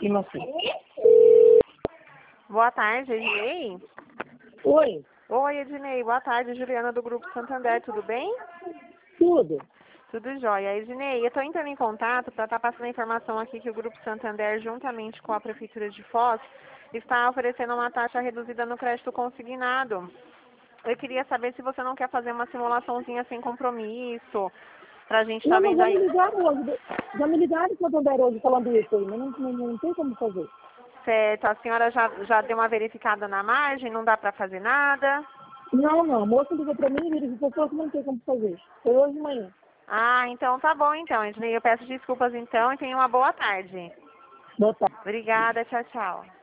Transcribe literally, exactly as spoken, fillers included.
Inocente. Boa tarde, Ednei. Oi, Oi, Ednei. Boa tarde, Juliana do Grupo Santander. Tudo bem? tudo. Tudo jóia. Ednei, eu estou entrando em contato para estar passando a informação aqui que o Grupo Santander, juntamente com a Prefeitura de Foz, está oferecendo uma taxa reduzida no crédito consignado. Eu queria saber se você não quer fazer uma simulaçãozinha sem compromisso, para a gente estar Não, mas vendo já me aí. ligaram hoje. Já me ligaram para Santander hoje falando isso aí, mas não, não, não tem como fazer. Certo, a senhora já, já deu uma verificada na margem, não dá para fazer nada? Não, não, a moça ligou para mim e verificou que não tem como fazer. Foi hoje de manhã. Ah, então tá bom então, Ednei. Eu peço desculpas então e tenha uma boa tarde. Boa tarde. Obrigada, tchau, tchau.